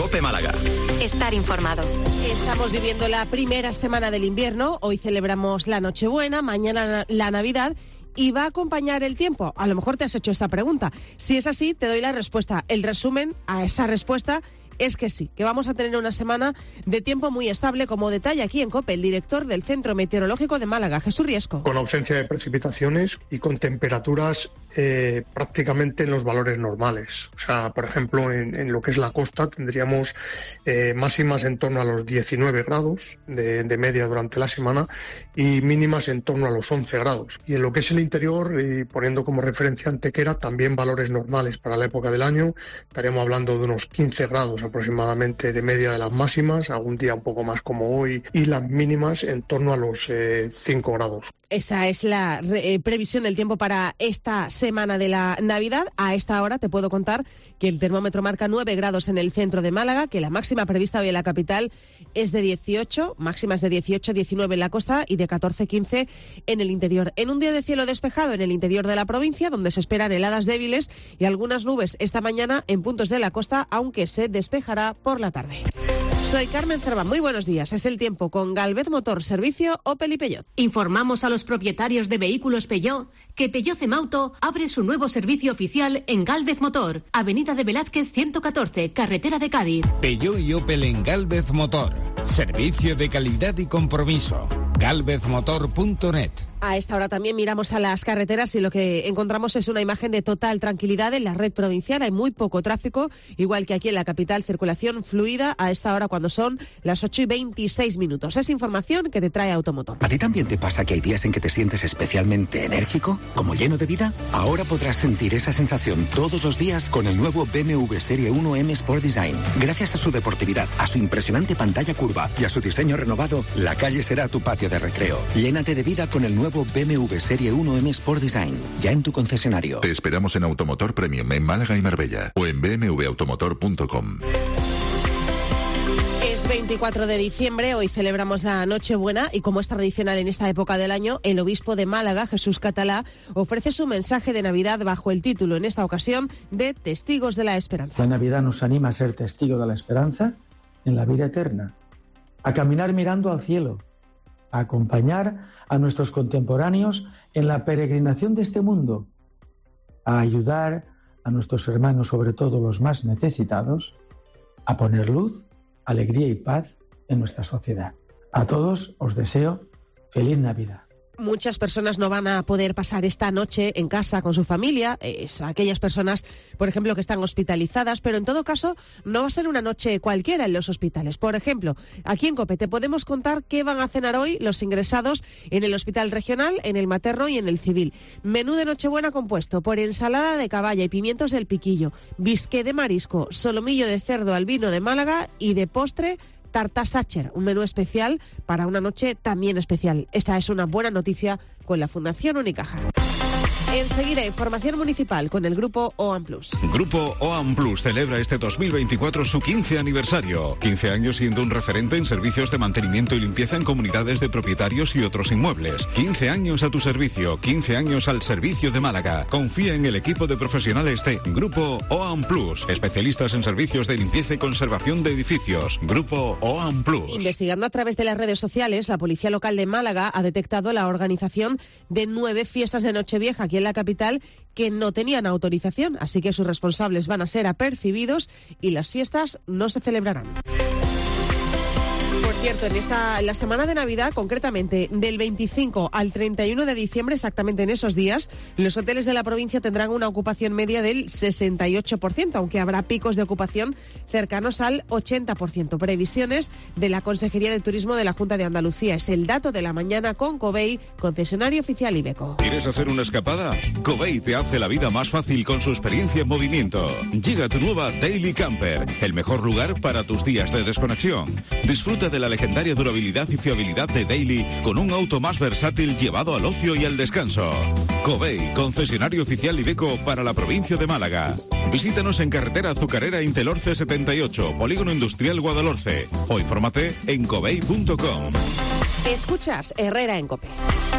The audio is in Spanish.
COPE Málaga. Estar informado. Estamos viviendo la primera semana del invierno. Hoy celebramos la Nochebuena, mañana la Navidad. ¿Y va a acompañar el tiempo? A lo mejor te has hecho esta pregunta. Si es así, te doy la respuesta. El resumen a esa respuesta es que sí, que vamos a tener una semana de tiempo muy estable, como detalla aquí en COPE el director del Centro Meteorológico de Málaga, Jesús Riesco. Con ausencia de precipitaciones y con temperaturas prácticamente en los valores normales. O sea, por ejemplo, en lo que es la costa tendríamos máximas en torno a los 19 grados de media durante la semana y mínimas en torno a los 11 grados. Y en lo que es el interior, y poniendo como referencia Antequera, también valores normales para la época del año. Estaríamos hablando de unos 15 grados aproximadamente de media de las máximas, algún día un poco más como hoy, y las mínimas en torno a los 5 grados. Esa es la previsión del tiempo para esta semana de la Navidad. A esta hora te puedo contar que el termómetro marca 9 grados en el centro de Málaga, que la máxima prevista hoy en la capital es de 18, máximas de 18, 19 en la costa y de 14, 15 en el interior. En un día de cielo despejado en el interior de la provincia, donde se esperan heladas débiles y algunas nubes esta mañana en puntos de la costa, aunque se despejará por la tarde. Soy Carmen Cerván, muy buenos días. Es el tiempo con Galvez Motor, servicio Opel y Peugeot. Informamos a los propietarios de vehículos Peugeot que Peugeot Cemauto abre su nuevo servicio oficial en Galvez Motor, Avenida de Velázquez 114, carretera de Cádiz. Peugeot y Opel en Galvez Motor. Servicio de calidad y compromiso. galvezmotor.net. A esta hora también miramos a las carreteras y lo que encontramos es una imagen de total tranquilidad en la red provincial. Hay muy poco tráfico, igual que aquí en la capital, circulación fluida a esta hora cuando son las 8:26. Es información que te trae Automotor. ¿A ti también te pasa que hay días en que te sientes especialmente enérgico, como lleno de vida? Ahora podrás sentir esa sensación todos los días con el nuevo BMW Serie 1 M Sport Design. Gracias a su deportividad, a su impresionante pantalla curva y a su diseño renovado, la calle será tu patio de recreo. Llénate de vida con el nuevo BMW Serie 1 M Sport Design, ya en tu concesionario. Te esperamos en Automotor Premium en Málaga y Marbella o en bmwautomotor.com. Es 24 de diciembre, hoy celebramos la Nochebuena y como es tradicional en esta época del año, el obispo de Málaga, Jesús Catalá, ofrece su mensaje de Navidad bajo el título, en esta ocasión, de Testigos de la Esperanza. La Navidad nos anima a ser testigos de la esperanza en la vida eterna, a caminar mirando al cielo, a acompañar a nuestros contemporáneos en la peregrinación de este mundo, a ayudar a nuestros hermanos, sobre todo los más necesitados, a poner luz, alegría y paz en nuestra sociedad. A todos os deseo feliz Navidad. Muchas personas no van a poder pasar esta noche en casa con su familia, es aquellas personas, por ejemplo, que están hospitalizadas, pero en todo caso no va a ser una noche cualquiera en los hospitales. Por ejemplo, aquí en COPE te podemos contar qué van a cenar hoy los ingresados en el Hospital Regional, en el Materno y en el Civil. Menú de Nochebuena compuesto por ensalada de caballa y pimientos del piquillo, bisqué de marisco, solomillo de cerdo al vino de Málaga y de postre tarta Sacher, un menú especial para una noche también especial. Esta es una buena noticia con la Fundación Unicaja. Enseguida, información municipal con el Grupo OAM Plus. Grupo OAM Plus celebra este 2024 su 15 aniversario. 15 años siendo un referente en servicios de mantenimiento y limpieza en comunidades de propietarios y otros inmuebles. 15 años a tu servicio, 15 años al servicio de Málaga. Confía en el equipo de profesionales de Grupo OAM Plus, especialistas en servicios de limpieza y conservación de edificios. Grupo OAM Plus. Investigando a través de las redes sociales, la Policía Local de Málaga ha detectado la organización de 9 fiestas de Nochevieja aquí en la capital que no tenían autorización, así que sus responsables van a ser apercibidos y las fiestas no se celebrarán. Por cierto, en la semana de Navidad, concretamente del 25 al 31 de diciembre, exactamente en esos días, los hoteles de la provincia tendrán una ocupación media del 68%, aunque habrá picos de ocupación cercanos al 80%. Previsiones de la Consejería de Turismo de la Junta de Andalucía. Es el dato de la mañana con Covey, concesionario oficial Iveco. ¿Quieres hacer una escapada? Covey te hace la vida más fácil con su experiencia en movimiento. Llega tu nueva Daily Camper, el mejor lugar para tus días de desconexión. Disfruta de la legendaria durabilidad y fiabilidad de Daily con un auto más versátil llevado al ocio y al descanso. Covey, concesionario oficial Iveco para la provincia de Málaga. Visítanos en carretera Azucarera Intelorce 78, Polígono Industrial Guadalhorce, o infórmate en covey.com. Escuchas Herrera en COPE.